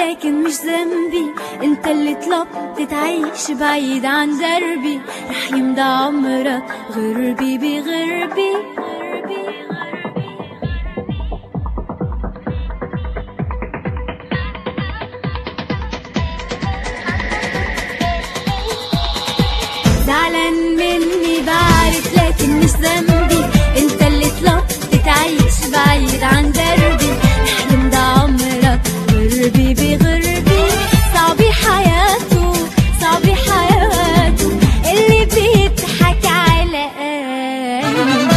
لكن مش ذنبي، انت اللي طلبت تعيش بعيد عن دربي، رح يمضى عمرك غربي بغربي. زعلان مني بعرف لكن مش ذنبي، انت اللي طلبت تعيش بعيد عن دربي، رح يمضى عمرك غربي بغربي. صعبي حياته صعبي حياته اللي بيضحك على قلبي.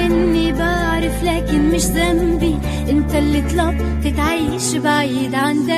انت اللي طلبت تعيش بعيد عن